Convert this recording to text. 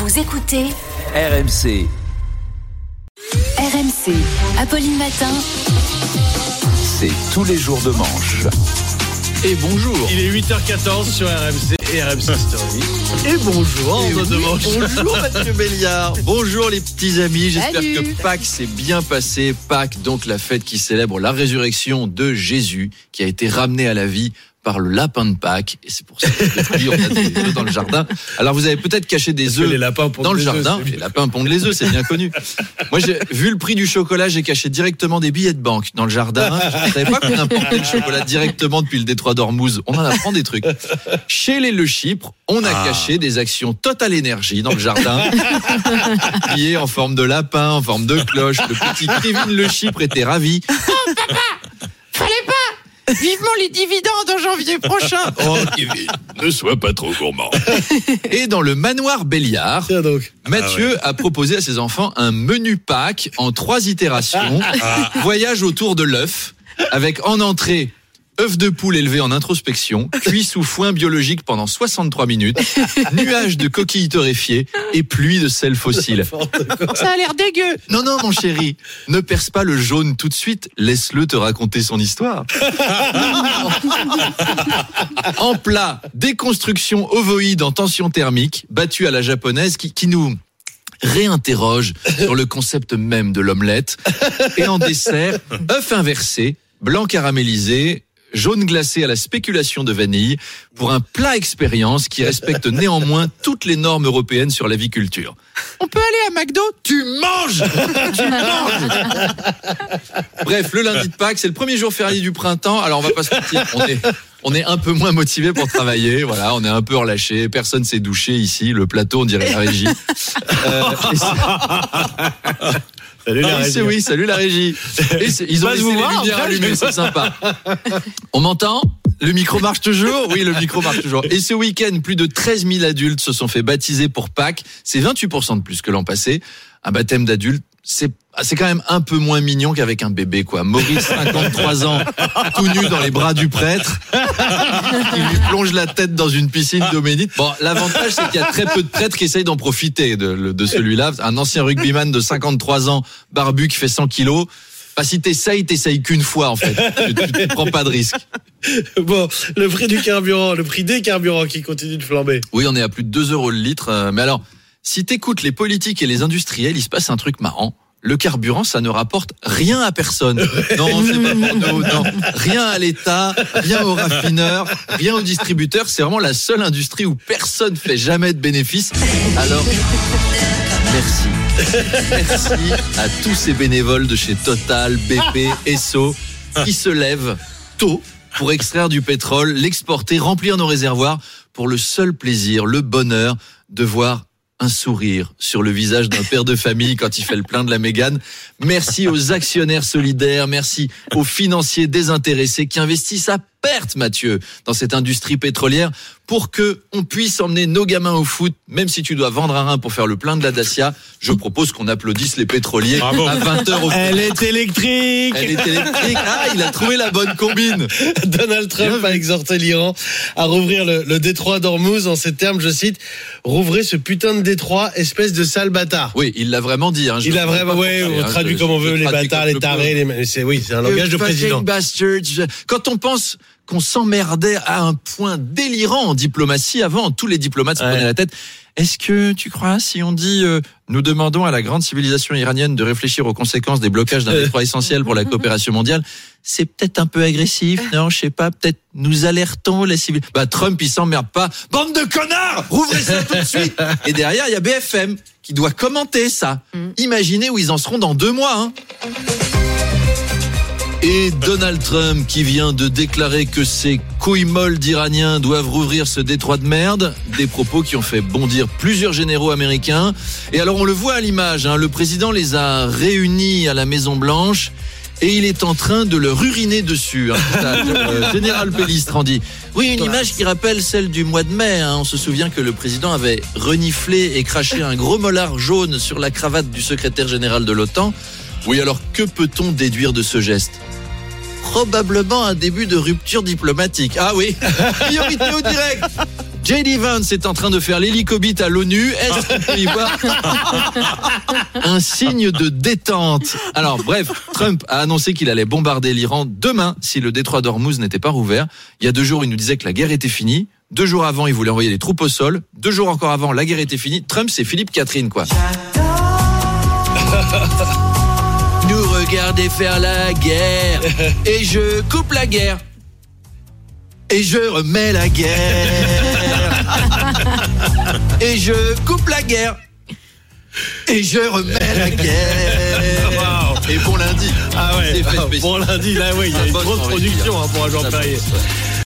Vous écoutez RMC. RMC, Apolline Matin. C'est tous les jours de manche. Et bonjour. Il est 8h14 sur RMC et RMC Story. Et bonjour, Bonjour Mathieu Béliard. Bonjour les petits amis, j'espère Salut. que Pâques s'est bien passé. Pâques, donc la fête qui célèbre la résurrection de Jésus, qui a été ramené à la vie par le lapin de Pâques. Et c'est pour ça que on a des œufs dans le jardin. Alors vous avez peut-être caché des œufs les lapins pondent dans le les œufs, jardin. Les lapins pondent les œufs, c'est bien connu. Moi, vu le prix du chocolat, j'ai caché directement des billets de banque dans le jardin. Je ne savais pas qu'on importait le chocolat directement depuis le détroit d'Ormuz. On en apprend des trucs. Chez les Le Chypre, on a caché des actions Total Énergie dans le jardin. Habillé en forme de lapin, en forme de cloche. Le petit Kevin Le Chypre était ravi. Oh papa, fallait pas. Vivement les dividendes en janvier prochain. Oh Kevin, ne sois pas trop gourmand. Et dans le manoir Béliard, Tiens donc. Mathieu a proposé à ses enfants un menu Pâques en 3 itérations. Voyage autour de l'œuf, avec en entrée œuf de poule élevé en introspection, cuit sous foin biologique pendant 63 minutes, nuage de coquilles torréfiées et pluie de sel fossile. Ça a l'air dégueu. Non, mon chéri, ne perce pas le jaune tout de suite, laisse-le te raconter son histoire. En plat, déconstruction ovoïde en tension thermique, battue à la japonaise, qui nous réinterroge sur le concept même de l'omelette. Et en dessert, œuf inversé, blanc caramélisé, jaune glacé à la spéculation de vanille, pour un plat expérience qui respecte néanmoins toutes les normes européennes sur l'aviculture. On peut aller à McDo ? Tu manges. Bref, le lundi de Pâques, c'est le premier jour férié du printemps, alors on va pas se mentir, on est un peu moins motivé pour travailler, voilà, on est un peu relâché, personne s'est douché ici, le plateau, on dirait la régie. Salut la régie. Oui, salut la régie. Et ils ont laissé les lumières allumées, c'est sympa. On m'entend ? Le micro marche toujours ? Oui, le micro marche toujours. Et ce week-end, plus de 13 000 adultes se sont fait baptiser pour Pâques. C'est 28% de plus que l'an passé. Un baptême d'adulte, c'est quand même un peu moins mignon qu'avec un bébé, quoi. Maurice, 53 ans, tout nu dans les bras du prêtre, qui lui plonge la tête dans une piscine d'eau bénite. Bon, l'avantage, c'est qu'il y a très peu de prêtres qui essayent d'en profiter de celui-là. Un ancien rugbyman de 53 ans, barbu, qui fait 100 kilos. Bah, si t'essayes qu'une fois, en fait. Tu ne prends pas de risque. Bon, le prix du carburant, le prix des carburants qui continue de flamber. Oui, on est à plus de 2 euros le litre. Mais alors, si t'écoutes les politiques et les industriels, il se passe un truc marrant. Le carburant, ça ne rapporte rien à personne. Non, c'est pas pour nous. Non, rien à l'État, rien aux raffineurs, rien aux distributeurs. C'est vraiment la seule industrie où personne fait jamais de bénéfices. Alors, merci à tous ces bénévoles de chez Total, BP, Esso, qui se lèvent tôt pour extraire du pétrole, l'exporter, remplir nos réservoirs pour le seul plaisir, le bonheur de voir un sourire sur le visage d'un père de famille quand il fait le plein de la Mégane. Merci aux actionnaires solidaires, merci aux financiers désintéressés qui investissent à perte, Mathieu, dans cette industrie pétrolière pour que on puisse emmener nos gamins au foot, même si tu dois vendre un rein pour faire le plein de la Dacia. Je propose qu'on applaudisse les pétroliers à 20h au Elle est électrique. Ah, il a trouvé la bonne combine. Donald Trump a exhorté l'Iran à rouvrir le détroit d'Ormuz en ces termes, je cite, rouvrez ce putain de détroit, espèce de sale bâtard. Oui, il l'a vraiment dit. Il a vraiment, on traduit comme on veut, les bâtards, les tarés, c'est un langage de président. Bastards. Quand on pense qu'on s'emmerdait à un point délirant en diplomatie avant, tous les diplomates se prenaient la tête. Est-ce que tu crois, si on dit nous demandons à la grande civilisation iranienne de réfléchir aux conséquences des blocages d'un détroit essentiel pour la coopération mondiale, c'est peut-être un peu agressif, non, je sais pas, peut-être nous alertons les civils. Trump, il s'emmerde pas. Bande de connards, rouvrez ça tout de suite. Et derrière, il y a BFM qui doit commenter ça. Imaginez où ils en seront dans 2 mois, hein. Et Donald Trump qui vient de déclarer que ces couilles molles d'Iraniens doivent rouvrir ce détroit de merde, des propos qui ont fait bondir plusieurs généraux américains. Et alors on le voit à l'image, le président les a réunis à la Maison Blanche et il est en train de leur uriner dessus. Général Pellistrandi. Oui, une image qui rappelle celle du mois de mai. On se souvient que le président avait reniflé et craché un gros molar jaune sur la cravate du secrétaire général de l'OTAN. Oui, alors que peut-on déduire de ce geste ? Probablement un début de rupture diplomatique. Ah oui, priorité au direct. J.D. Vance est en train de faire l'hélicobite à l'ONU. Est-ce qu'on peut y voir un signe de détente? Alors bref, Trump a annoncé qu'il allait bombarder l'Iran demain si le détroit d'Ormuz n'était pas rouvert. Il y a 2 jours, il nous disait que la guerre était finie. 2 jours avant, il voulait envoyer les troupes au sol. 2 jours encore avant, la guerre était finie. Trump, c'est Philippe Catherine, quoi. Nous regarder faire la guerre et je coupe la guerre et je remets la guerre et je coupe la guerre et je remets la guerre. Wow. Et bon lundi. Ah ouais, Effet spécial. bon lundi, là, oui, il y a une grosse production pour un jour férié.